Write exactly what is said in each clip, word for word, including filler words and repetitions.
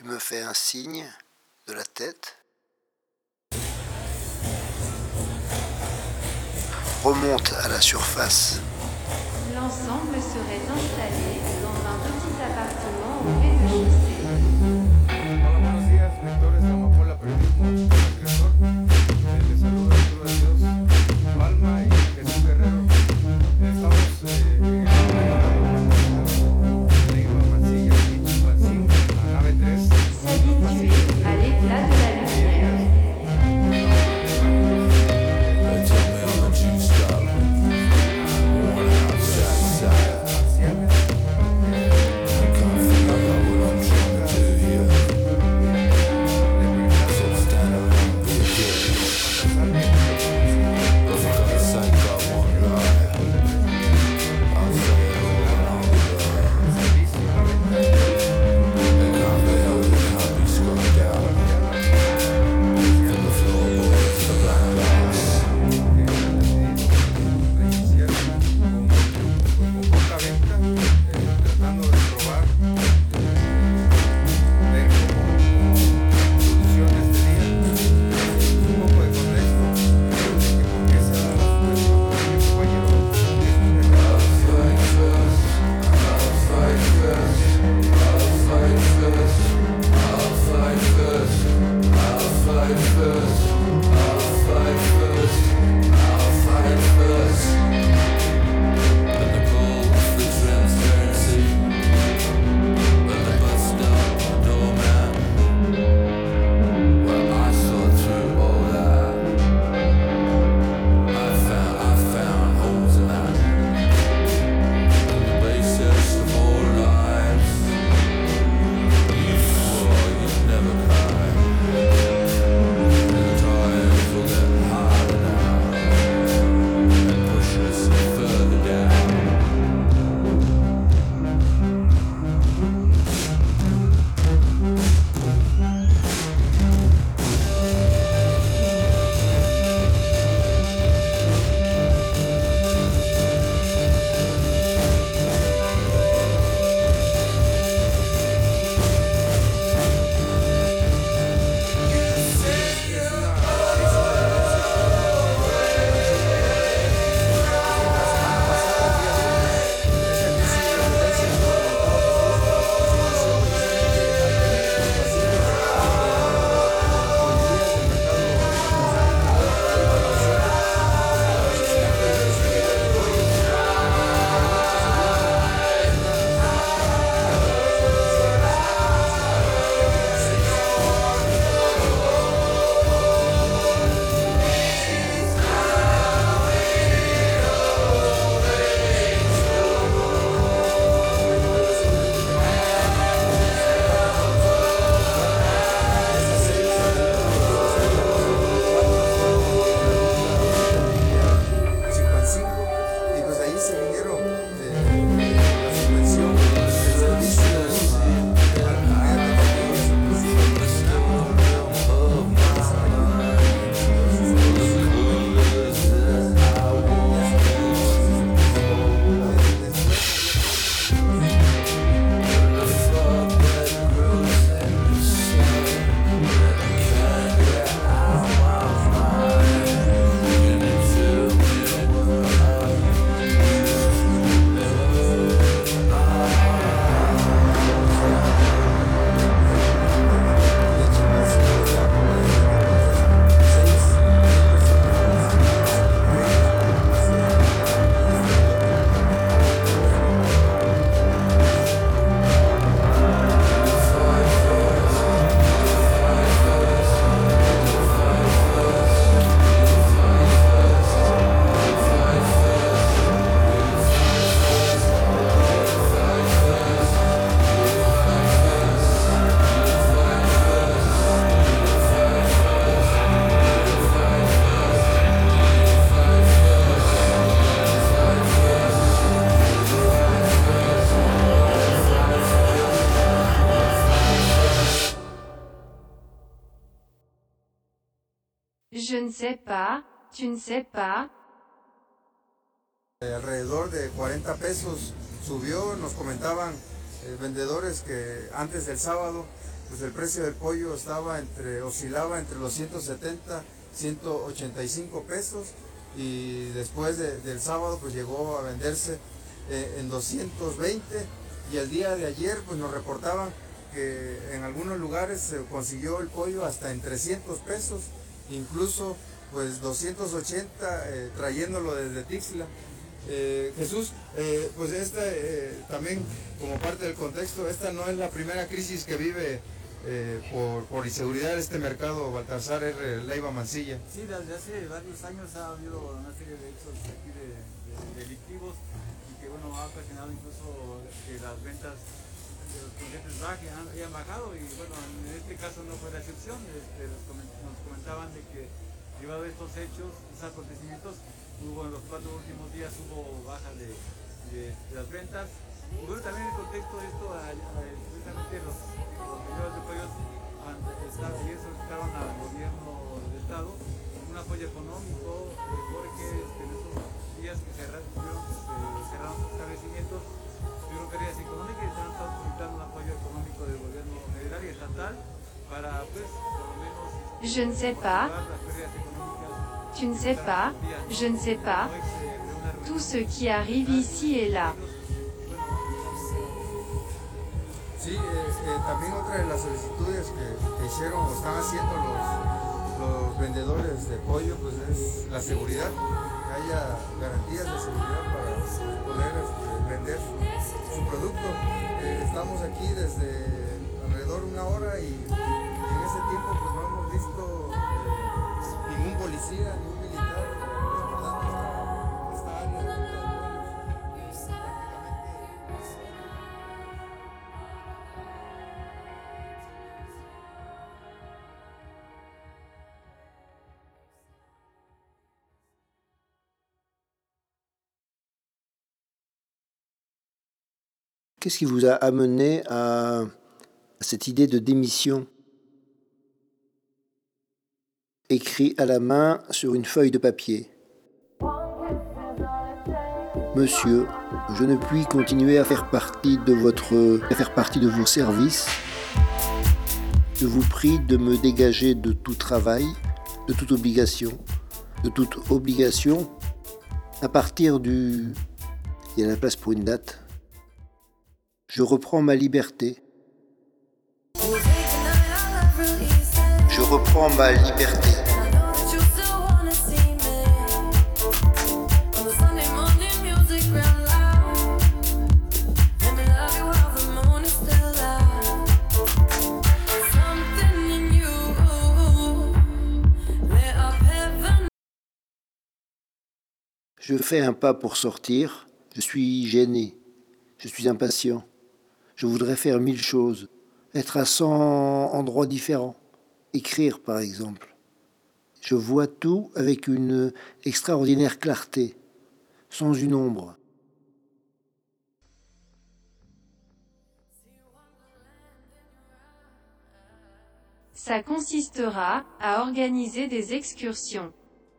Tu me fais un signe de la tête. Remonte à la surface. L'ensemble serait installé dans un petit appartement au rez-de-chaussée. Hola, buenos días, lectores de Amapola Periodismo. Escritor. Les saluda Arturo de Dios Palma y Jesús Guerrero. Estamos eh, en el Neiva Mancilla y Chilpancingo, la nave tres. S'habituer à l'éclat de la lumière. Je ne sais pas, tu ne sais pas. Eh, alrededor de cuarenta pesos subió, nos comentaban eh, vendedores que antes del sábado pues el precio del pollo estaba entre, oscilaba entre los ciento setenta, ciento ochenta y cinco pesos, y después de, del sábado pues llegó a venderse eh, en doscientos veinte, y el día de ayer pues nos reportaban que en algunos lugares se consiguió el pollo hasta en trescientos pesos, incluso pues doscientos ochenta eh, trayéndolo desde Tixla. Eh, Jesús, eh, pues esta eh, también como parte del contexto, esta no es la primera crisis que vive eh, por, por inseguridad este mercado Baltasar R. Leiva Mancilla. Sí, desde hace varios años ha habido una serie de hechos aquí de, de delictivos y que bueno, ha ocasionado incluso que las ventas de los clientes bajen, han, hayan bajado, y bueno, en este caso no fue la excepción. Este, nos comentaban de que derivado de estos hechos, estos acontecimientos, hubo en los cuatro últimos días hubo baja de, de, de las ventas. Y bueno, también en el contexto de esto, a, a, precisamente los, los vendedores de pollos ayer solicitaron al gobierno del estado un apoyo económico, eh, porque este, en estos días que cerraron, eh, cerraron sus establecimientos, tuvieron pérdidas económicas y están solicitando un apoyo económico del gobierno federal y estatal para, pues, por lo menos, Je ne sais pas. las pérdidas económicas. Tu ne sais pas, je ne sais pas. Tout ce qui arrive ici et là. Sí, eh, eh, también otra de las solicitudes que, que hicieron o están haciendo los, los vendedores de pollo, pues es la seguridad, que haya garantías de seguridad para poder este, vender su, su producto. Eh, estamos aquí desde alrededor de una hora y, y en ese tiempo pues no hemos visto eh, ningún policía, ningún militar resguardando esta, esta área de venta de pollos. Qu'est-ce qui vous a amené à, à cette idée de démission écrit à la main sur une feuille de papier? Monsieur, je ne puis continuer à faire partie de votre, à faire partie de vos services. Je vous prie de me dégager de tout travail, de toute obligation, de toute obligation. À partir du, il y a la place pour une date. Je reprends ma liberté. Je reprends ma liberté. Je fais un pas pour sortir. Je suis gêné. Je suis impatient. Je voudrais faire mille choses, être à cent endroits différents, écrire par exemple. Je vois tout avec une extraordinaire clarté, sans une ombre. Ça consistera à organiser des excursions.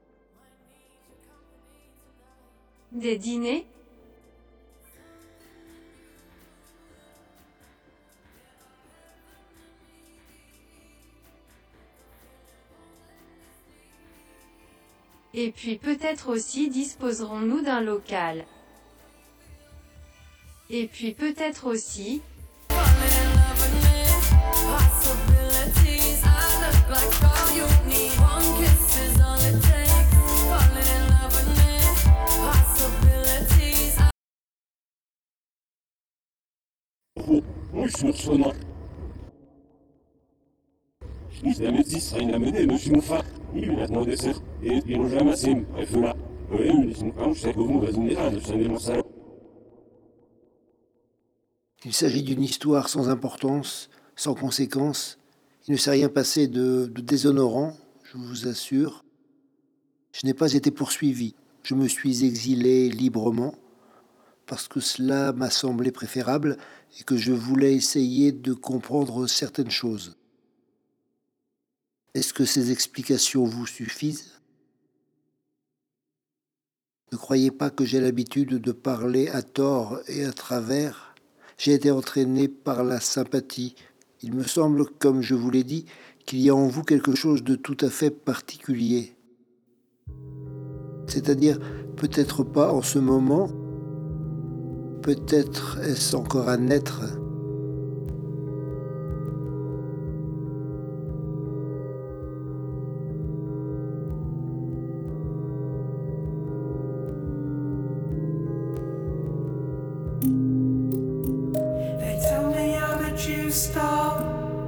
Des dîners? Et puis peut-être aussi disposerons-nous d'un local. Et puis peut-être aussi... Il s'agit d'une histoire sans importance, sans conséquence. Il ne s'est rien passé de, de déshonorant, je vous assure. Je n'ai pas été poursuivi. Je me suis exilé librement parce que cela m'a semblé préférable et que je voulais essayer de comprendre certaines choses. Est-ce que ces explications vous suffisent? Ne croyez pas que j'ai l'habitude de parler à tort et à travers. J'ai été entraîné par la sympathie Il me semble, comme je vous l'ai dit, qu'il y a en vous quelque chose de tout à fait particulier. C'est-à-dire, peut-être pas en ce moment, peut-être est-ce encore à naître. They tell me I'm a Jew star,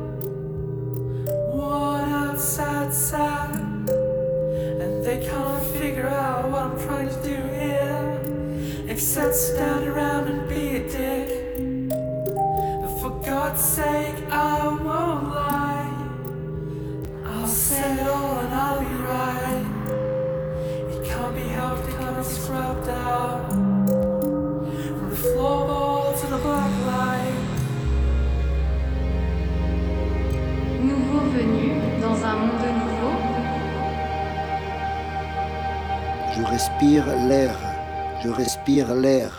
worn out, sad, sad, and they can't figure out what I'm trying to do here, except stand around and be a dick. But for God's sake, I won't lie. I'll say it all and I'll be right. It can't be helped, it can't be scrubbed out. From the floorboard to the black light. Nouveau venu dans un monde nouveau. Je respire l'air, je respire l'air.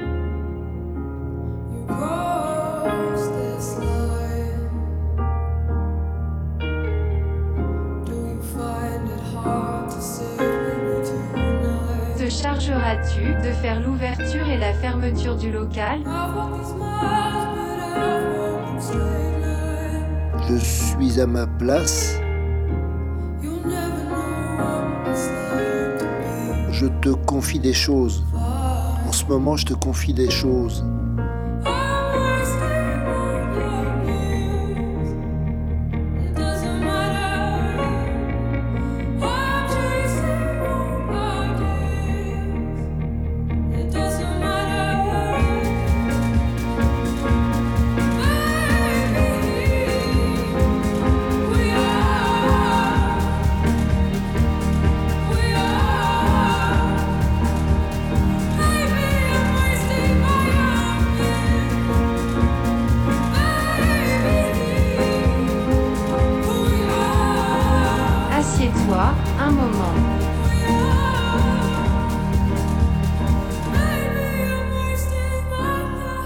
You cross this line. Do you find it hard to sit with me tonight? Te chargeras-tu de faire l'ouverture et la fermeture du local? I've walked these miles, but I've walked in straight line. Je suis à ma place, You'll never know what it's like to be je te confie des choses. far. En ce moment, je te confie des choses. I'm wasting my years. It doesn't matter. I'm chasing more ideas. It doesn't matter. Baby, we are. We are. Maybe I'm wasting my young years. Baby, we are. Assieds-toi, un moment. Maybe I'm wasting my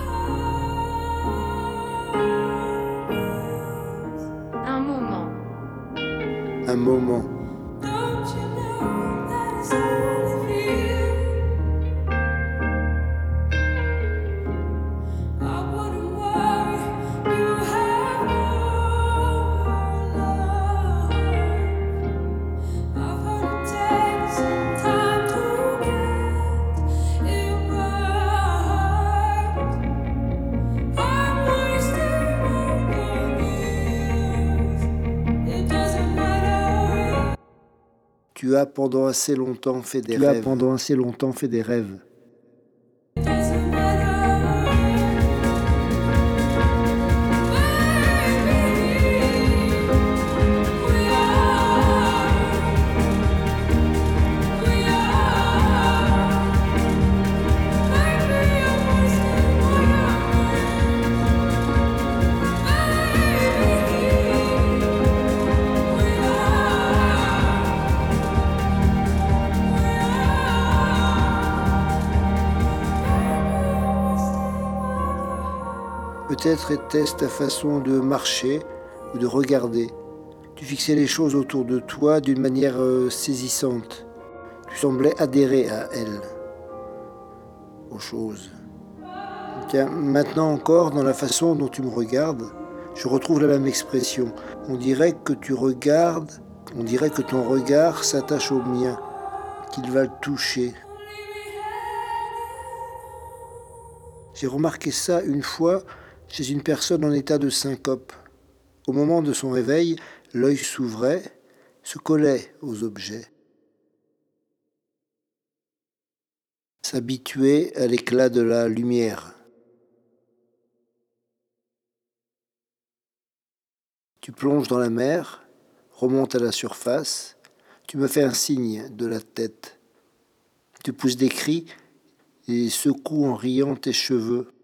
years. Un moment. Un moment. Don't you know that it's only for you? I wouldn't worry. You have no love. I've heard it takes some time to get it right. I'm wasting my years. It doesn't matter. Tu as pendant assez longtemps fait des Tu as rêves. pendant assez longtemps fait des rêves. It doesn't matter. Baby, we are. We are. Maybe I'm wasting my years. Baby, we are. Peut-être était-ce ta façon de marcher ou de regarder. Tu fixais les choses autour de toi d'une manière euh, saisissante. Tu semblais adhérer à elles, aux choses. Tiens, maintenant encore, dans la façon dont tu me regardes, je retrouve la même expression. On dirait que tu regardes, on dirait que ton regard s'attache au mien, qu'il va le toucher. J'ai remarqué ça une fois chez une personne en état de syncope. Au moment de son réveil, l'œil s'ouvrait, se collait aux objets. S'habituer à l'éclat de la lumière. Tu plonges dans la mer, remontes à la surface, tu me fais un signe de la tête. Tu pousses des cris et secoues en riant tes cheveux.